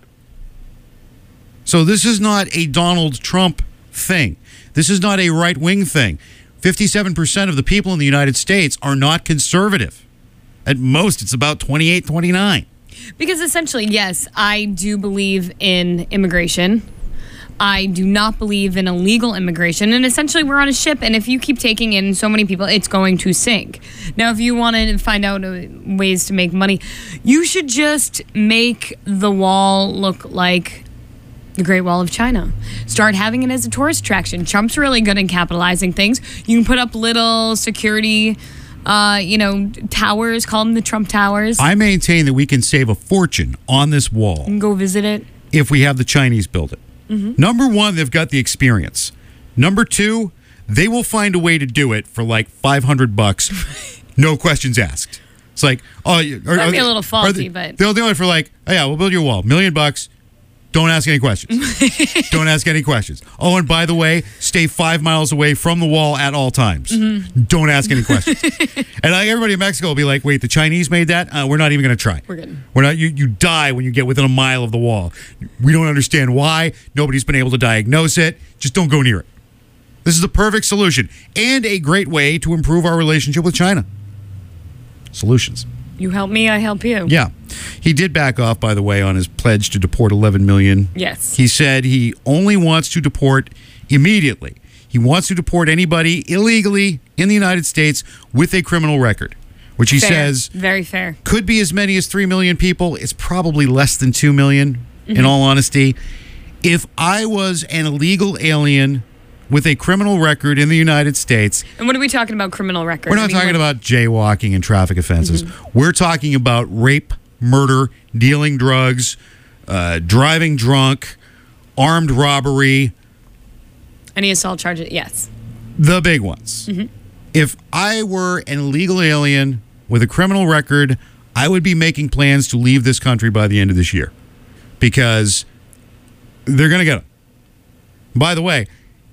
So this is not a Donald Trump thing. This is not a right-wing thing. fifty-seven percent of the people in the United States are not conservative. At most, it's about twenty-eight, twenty-nine.
Because essentially, yes, I do believe in immigration. I do not believe in illegal immigration. And essentially, we're on a ship, and if you keep taking in so many people, it's going to sink. Now, if you want to find out ways to make money, you should just make the wall look like the Great Wall of China. Start having it as a tourist attraction. Trump's really good at capitalizing things. You can put up little security, uh, you know, towers, call them the Trump Towers.
I maintain that we can save a fortune on this wall.
And go visit it.
If we have the Chinese build it.
Mm-hmm.
Number one, they've got the experience. Number two, they will find a way to do it for like five hundred bucks. No questions asked. It's like, oh, or,
Might be a little faulty,
they,
but
they'll do it for like, oh yeah, we'll build your wall, million bucks. Don't ask any questions. Don't ask any questions. Oh, and by the way, stay five miles away from the wall at all times.
Mm-hmm.
Don't ask any questions. And like, everybody in Mexico will be like, wait, the Chinese made that? Uh, we're not even going to try.
We're good.
We're not. You, you die when you get within a mile of the wall. We don't understand why. Nobody's been able to diagnose it. Just don't go near it. This is the perfect solution and a great way to improve our relationship with China. Solutions.
You help me, I help you.
Yeah. He did back off, by the way, on his pledge to deport eleven million.
Yes.
He said he only wants to deport immediately. He wants to deport anybody illegally in the United States with a criminal record, which he
fair.
says
very fair.
Could be as many as three million people. It's probably less than two million,
Mm-hmm.
in all honesty. If I was an illegal alien with a criminal record in the United States.
And what are we talking about criminal record?
We're not
I mean,
talking
what-
about jaywalking and traffic offenses.
Mm-hmm.
We're talking about rape, murder, dealing drugs, uh, driving drunk, armed robbery.
Any assault charges? Yes.
The big ones.
Mm-hmm.
If I were an illegal alien with a criminal record, I would be making plans to leave this country by the end of this year because they're going to get them. By the way,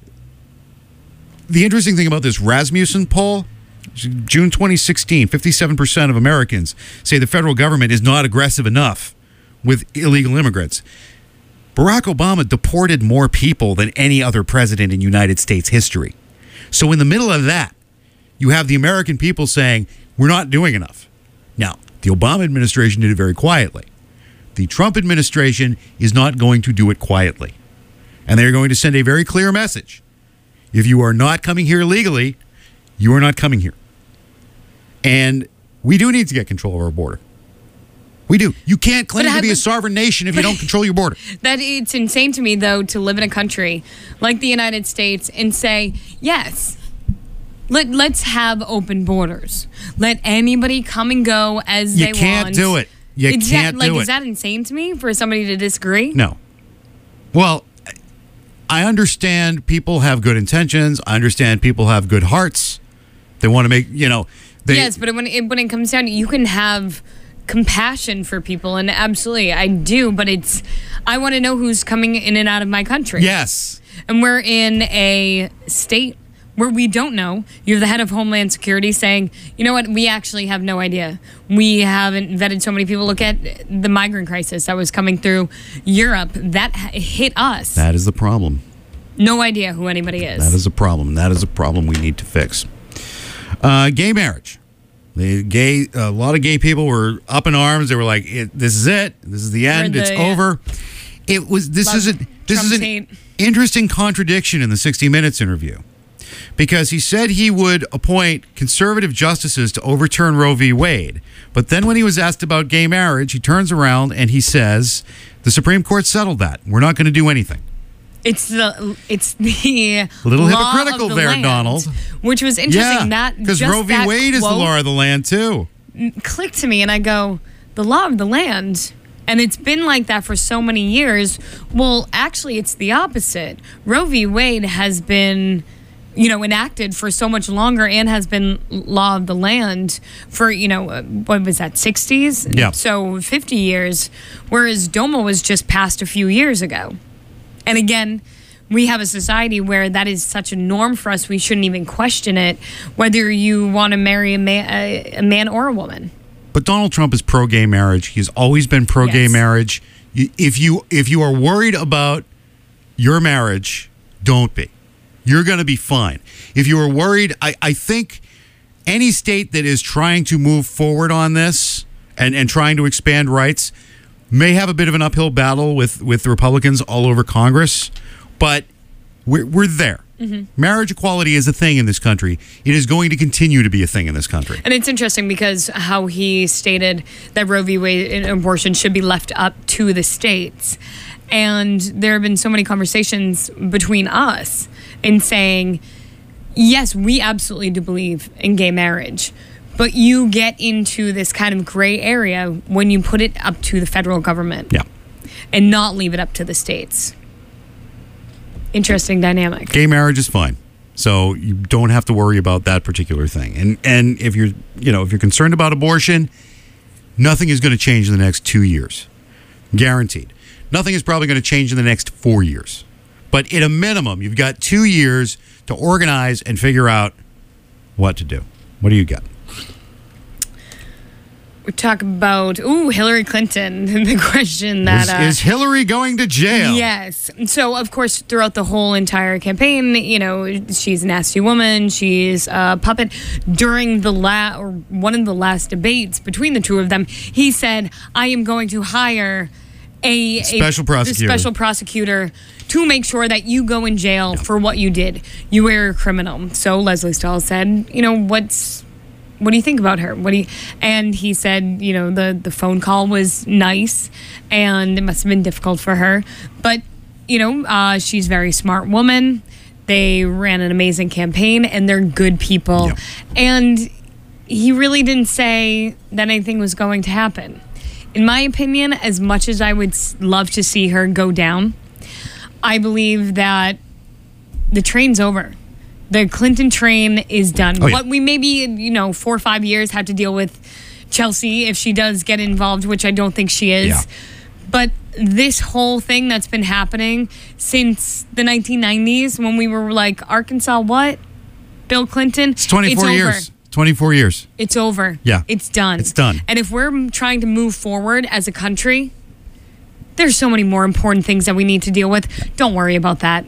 the interesting thing about this Rasmussen poll, June twenty sixteen, fifty-seven percent of Americans say the federal government is not aggressive enough with illegal immigrants. Barack Obama deported more people than any other president in United States history. So in the middle of that, you have the American people saying, we're not doing enough. Now, the Obama administration did it very quietly. The Trump administration is not going to do it quietly. And they're going to send a very clear message. If you are not coming here legally, you are not coming here. And we do need to get control of our border. We do. You can't claim
But
to be a
have-
sovereign nation if you don't control your border.
That it's insane to me, though, to live in a country like the United States and say, yes, let, let's have open borders. Let anybody come and go as
You
they
can't
want.
do it. You
Is that-
can't
like,
do
Is
it.
that insane to me for somebody to disagree?
No. Well, I understand people have good intentions. I understand people have good hearts. They want to make, you know. They,
yes, but when it, when it comes down to, you can have compassion for people, and absolutely, I do, but it's, I want to know who's coming in and out of my country.
Yes.
And we're in a state where we don't know. You have the head of Homeland Security saying, you know what, we actually have no idea. We haven't vetted so many people. Look at the migrant crisis that was coming through Europe. That hit us.
That is the problem.
No idea who anybody is.
That is a problem. That is a problem we need to fix. Uh, gay marriage. The gay, a lot of gay people were up in arms. They were like, it, "This is it. This is the end.
the-
it's
yeah.
over." It was. This
Love
is a. This
Trump
is an
tape.
interesting contradiction in the sixty minutes interview, because he said he would appoint conservative justices to overturn Roe v. Wade, but then when he was asked about gay marriage, he turns around and he says, "The Supreme Court settled that. We're not going to do anything."
It's the it's the
A little
law
hypocritical
of the
there,
land,
Donald.
which was interesting.
Yeah,
that
because
just
Roe v.
that
Wade is the
quote
law of the land too.
clicked to me, and I go, the law of the land, and it's been like that for so many years. Well, actually, it's the opposite. Roe v. Wade has been you know, enacted for so much longer and has been law of the land for, you know, uh, what was that, sixties?
Yeah.
So fifty years, whereas DOMA was just passed a few years ago. And again, we have a society where that is such a norm for us, we shouldn't even question it, whether you want to marry a man, a, a man or a woman.
But Donald Trump is pro-gay marriage. He's always been pro-gay
Yes.
marriage. You- If you if you are worried about your marriage, don't be. You're going to be fine. If you are worried, I, I think any state that is trying to move forward on this and, and trying to expand rights may have a bit of an uphill battle with, with the Republicans all over Congress, but we're, we're there.
Mhm.
Marriage equality is a thing in this country. It is going to continue to be a thing in this country.
And it's interesting because how he stated that Roe v. Wade and abortion should be left up to the states. And there have been so many conversations between us in saying, yes, we absolutely do believe in gay marriage, but you get into this kind of gray area when you put it up to the federal government.
Yeah.
And not leave it up to the states. Interesting dynamic.
Gay marriage is fine. So you don't have to worry about that particular thing. And and if you're, you know, if you're concerned about abortion, nothing is going to change in the next two years. Guaranteed. Nothing is probably going to change in the next four years. But at a minimum, you've got two years to organize and figure out what to do. What do you got?
We talk about, ooh, Hillary Clinton, the question that...
Is,
uh,
is Hillary going to jail?
Yes. So, of course, throughout the whole entire campaign, you know, she's a nasty woman. She's a puppet. During the la- or one of the last debates between the two of them, he said, I am going to hire a... a
Special prosecutor.
the special prosecutor to make sure that you go in jail for what you did. You were a criminal. So Leslie Stahl said, you know, what's... What do you think about her? What do you, and he said, you know, the, the phone call was nice and it must have been difficult for her. But, you know, uh, she's a very smart woman. They ran an amazing campaign and they're good people.
Yep.
And he really didn't say that anything was going to happen. In my opinion, as much as I would s- love to see her go down, I believe that the train's over. The Clinton train is done.
Oh, yeah.
What we maybe, you know, four or five years had to deal with Chelsea if she does get involved, which I don't think she is.
Yeah.
But this whole thing that's been happening since the nineteen nineties when we were like, Arkansas, what? Bill Clinton?
It's twenty-four
it's
years.
Over.
twenty-four years.
It's over.
Yeah.
It's done.
It's done.
And if we're trying to move forward as a country, there's so many more important things that we need to deal with. Don't worry about that.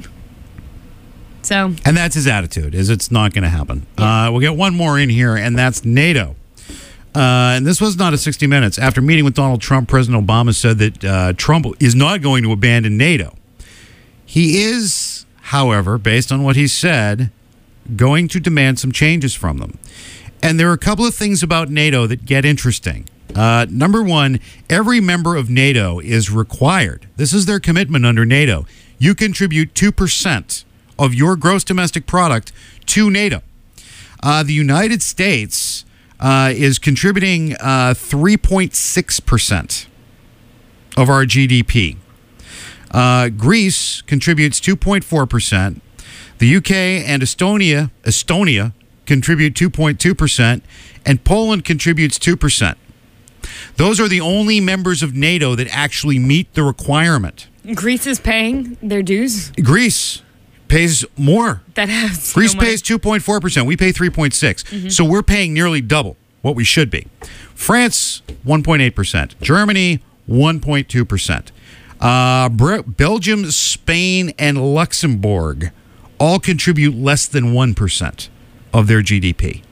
So,
And that's his attitude, is it's not going to happen. Uh, we'll get one more in here, and that's NATO. Uh, and this was not a sixty minutes. After meeting with Donald Trump, President Obama said that uh, Trump is not going to abandon NATO. He is, however, based on what he said, going to demand some changes from them. And there are a couple of things about NATO that get interesting. Uh, number one, every member of NATO is required. This is their commitment under NATO. You contribute two percent of your gross domestic product to NATO. Uh, the United States uh, is contributing uh, three point six percent of our G D P. Uh, Greece contributes two point four percent. The U K and Estonia, Estonia contribute two point two percent, and Poland contributes two percent. Those are the only members of NATO that actually meet the requirement.
Greece is paying their dues.
Greece pays more.
That has
Greece
no money.
pays two point four percent. We pay three point six.
Mhm.
So we're paying nearly double what we should be. France, one point eight percent. Germany, one point two percent. Uh, Br- Belgium, Spain, and Luxembourg all contribute less than one percent of their G D P.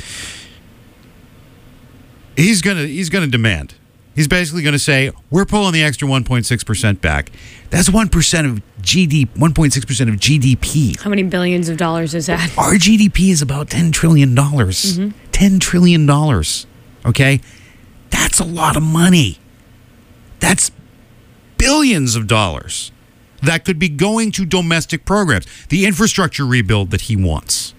He's gonna he's gonna demand. He's basically going to say, we're pulling the extra one point six percent back. That's one percent of G D P, one point six percent of G D P.
How many billions of dollars is that?
Our G D P is about ten trillion dollars.
Mhm.
ten trillion dollars. Okay? That's a lot of money. That's billions of dollars that could be going to domestic programs. The infrastructure rebuild that he wants.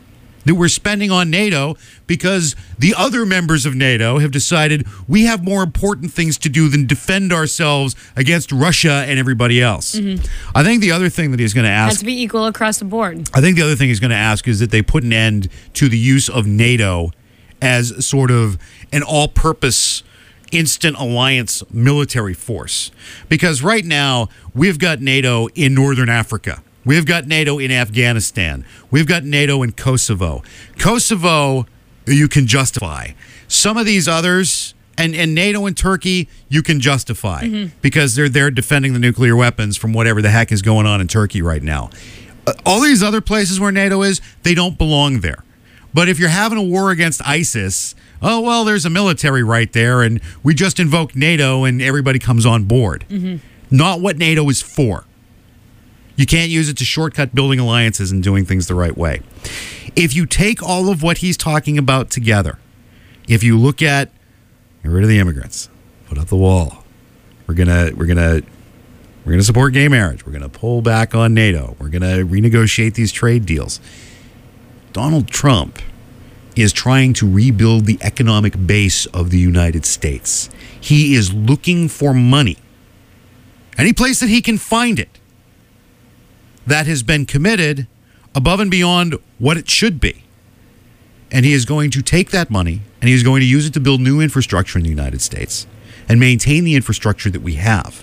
that we're spending on NATO because the other members of NATO have decided we have more important things to do than defend ourselves against Russia and everybody else.
Mm-hmm.
I think the other thing that he's going to ask...
Has to be equal across the board.
I think the other thing he's going to ask is that they put an end to the use of NATO as sort of an all-purpose instant alliance military force. Because right now, we've got NATO in Northern Africa. We've got NATO in Afghanistan. We've got NATO in Kosovo. Kosovo, you can justify. Some of these others, and, and NATO in Turkey, you can justify mm-hmm. because they're there defending the nuclear weapons from whatever the heck is going on in Turkey right now. Uh, all these other places where NATO is, they don't belong there. But if you're having a war against ISIS, oh, well, there's a military right there, and we just invoke NATO and everybody comes on board. Mm-hmm. Not what NATO is for. You can't use it to shortcut building alliances and doing things the right way. If you take all of what he's talking about together, if you look at get rid of the immigrants, put up the wall, we're gonna we're gonna we're gonna support gay marriage, we're gonna pull back on NATO, we're gonna renegotiate these trade deals. Donald Trump is trying to rebuild the economic base of the United States. He is looking for money, any place that he can find it, that has been committed above and beyond what it should be. And he is going to take that money and he is going to use it to build new infrastructure in the United States and maintain the infrastructure that we have.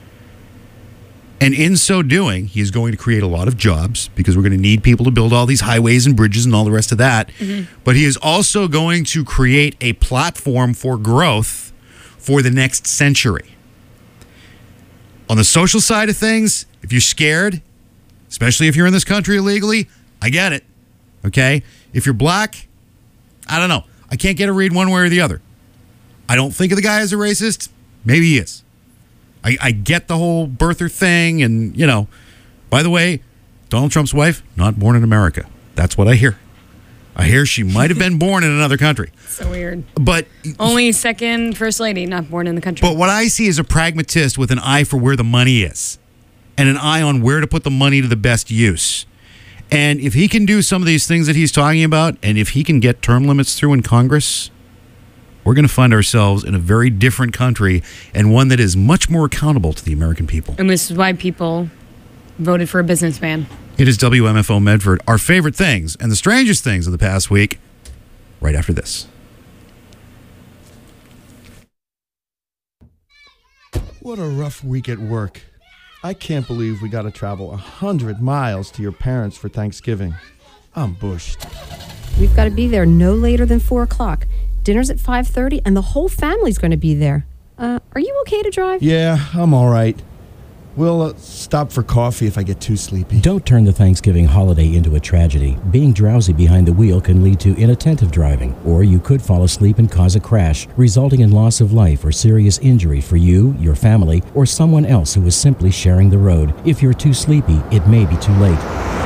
And in so doing, he is going to create a lot of jobs because we're going to need people to build all these highways and bridges and all the rest of that. Mm-hmm. But he is also going to create a platform for growth for the next century. On the social side of things, if you're scared, especially if you're in this country illegally, I get it, okay? If you're black, I don't know. I can't get a read one way or the other. I don't think of the guy as a racist. Maybe he is. I, I get the whole birther thing, and, you know, by the way, Donald Trump's wife, not born in America. That's what I hear. I hear she might have been born in another country.
So weird.
But
only second first lady not born in the country.
But what I see is a pragmatist with an eye for where the money is and an eye on where to put the money to the best use. And if he can do some of these things that he's talking about, and if he can get term limits through in Congress, we're going to find ourselves in a very different country and one that is much more accountable to the American people.
And this is why people voted for a businessman.
It is W M F O Medford, our favorite things and the strangest things of the past week, right after this.
What a rough week at work. I can't believe we got to travel one hundred miles to your parents for Thanksgiving. I'm bushed.
We've got to be there no later than four o'clock. Dinner's at five thirty, and the whole family's going to be there. Uh, are you okay to drive?
Yeah, I'm all right. We'll uh, stop for coffee if I get too sleepy.
Don't turn the Thanksgiving holiday into a tragedy. Being drowsy behind the wheel can lead to inattentive driving, or you could fall asleep and cause a crash, resulting in loss of life or serious injury for you, your family, or someone else who is simply sharing the road. If you're too sleepy, it may be too late.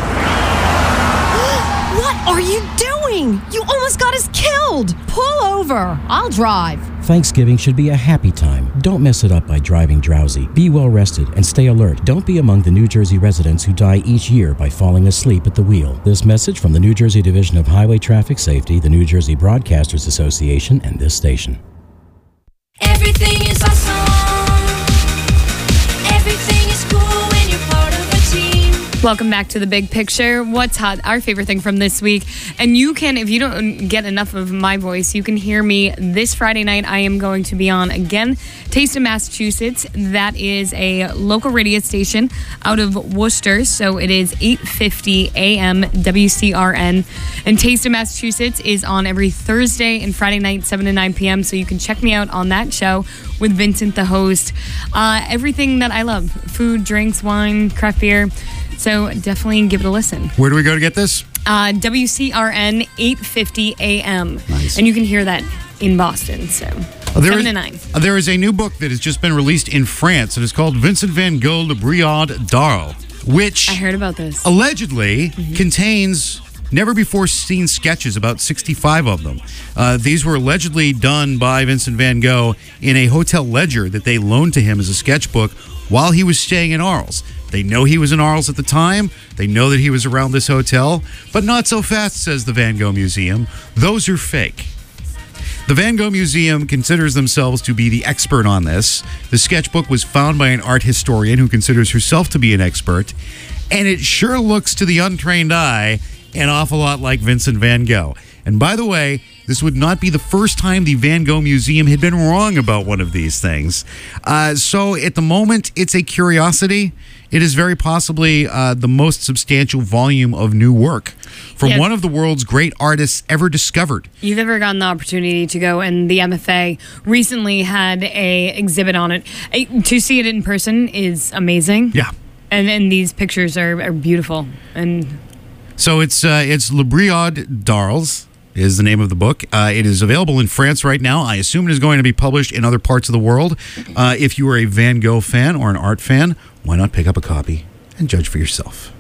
What are you doing? You almost got us killed! Pull over. I'll drive.
Thanksgiving should be a happy time. Don't mess it up by driving drowsy. Be well rested and stay alert. Don't be among the New Jersey residents who die each year by falling asleep at the wheel. This message from the New Jersey Division of Highway Traffic Safety, the New Jersey Broadcasters Association, and this station.
Everything is awesome. Everything is cool when you're part of a team.
Welcome back to The Big Picture. What's hot? Our favorite thing from this week. And you can, if you don't get enough of my voice, you can hear me this Friday night. I am going to be on again, Taste of Massachusetts. That is a local radio station out of Worcester. So it is eight fifty A M W C R N. And Taste of Massachusetts is on every Thursday and Friday night, seven to nine p.m. So you can check me out on that show with Vincent, the host. Uh, everything that I love, food, drinks, wine, craft beer. So definitely give it a listen.
Where do we go to get this?
Uh, W C R N eight fifty A M.
Nice.
And you can hear that in Boston. So
Uh, there
seven
is-
to nine.
uh, there is a new book that has just been released in France. It is called Vincent van Gogh, Le Briard d'Arles, which
I heard about this.
allegedly
Mm-hmm.
contains never-before-seen sketches, about sixty-five of them. Uh, these were allegedly done by Vincent van Gogh in a hotel ledger that they loaned to him as a sketchbook while he was staying in Arles. They know he was in Arles at the time. They know that he was around this hotel. But not so fast, says the Van Gogh Museum. Those are fake. The Van Gogh Museum considers themselves to be the expert on this. The sketchbook was found by an art historian who considers herself to be an expert. And it sure looks to the untrained eye an awful lot like Vincent van Gogh. And by the way, this would not be the first time the Van Gogh Museum had been wrong about one of these things. Uh, so at the moment, it's a curiosity. It is very possibly uh, the most substantial volume of new work from
Yeah.
one of the world's great artists ever discovered.
You've ever gotten the opportunity to go, and the M F A recently had a exhibit on it. Eh, To see it in person is amazing.
Yeah.
And and these pictures are, are beautiful. And
So it's uh, it's Le Briod d'Arles is the name of the book. Uh, it is available in France right now. I assume it is going to be published in other parts of the world. Uh, if you are a Van Gogh fan or an art fan, why not pick up a copy and judge for yourself?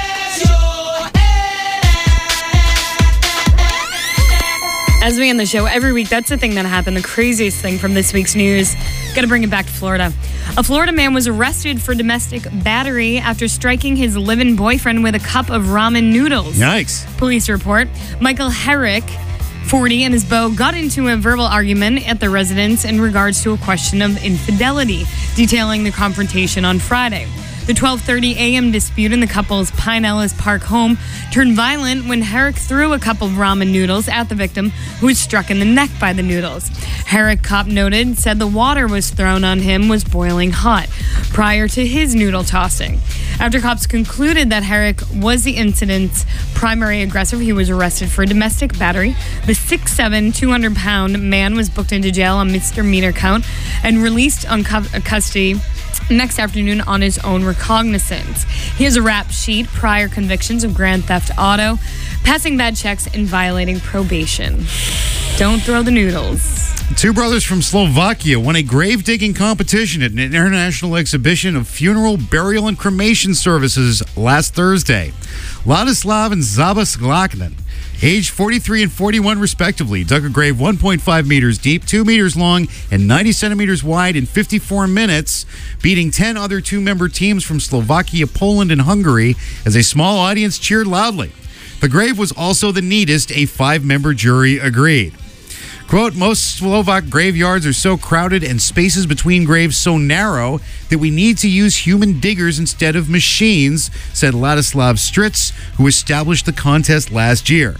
as we end the show every week, that's the thing that happened, the craziest thing from this week's news. Got to bring it back to Florida. A Florida man was arrested for domestic battery after striking his live-in boyfriend with a cup of ramen noodles.
Yikes.
Police report Michael Herrick, forty, and his beau got into a verbal argument at the residence in regards to a question of infidelity, detailing the confrontation on Friday. The twelve thirty a.m. dispute in the couple's Pine Ellis Park home turned violent when Herrick threw a cup of ramen noodles at the victim, who was struck in the neck by the noodles. Herrick, cop noted, said the water was thrown on him was boiling hot prior to his noodle tossing. After cops concluded that Herrick was the incident's primary aggressor, he was arrested for domestic battery. The six foot seven, two hundred pound man was booked into jail on misdemeanor count and released on cu- custody next afternoon on his own recognizance. He has a rap sheet, prior convictions of grand theft auto, passing bad checks, and violating probation. Don't throw the noodles.
Two brothers from Slovakia won a grave-digging competition at an international exhibition of funeral, burial, and cremation services last Thursday. Ladislav and Zaba Sklaknen, aged forty-three and forty-one respectively, dug a grave one point five meters deep, two meters long, and ninety centimeters wide in fifty-four minutes, beating ten other two-member teams from Slovakia, Poland, and Hungary as a small audience cheered loudly. The grave was also the neatest, a five-member jury agreed. Quote, most Slovak graveyards are so crowded and spaces between graves so narrow that we need to use human diggers instead of machines, said Ladislav Stritz, who established the contest last year.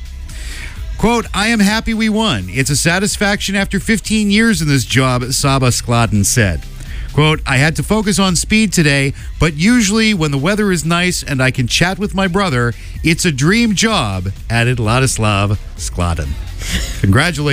Quote, I am happy we won. It's a satisfaction after fifteen years in this job, Saba Skladen said. Quote, I had to focus on speed today, but usually when the weather is nice and I can chat with my brother, it's a dream job, added Ladislav Skladen. Congratulations.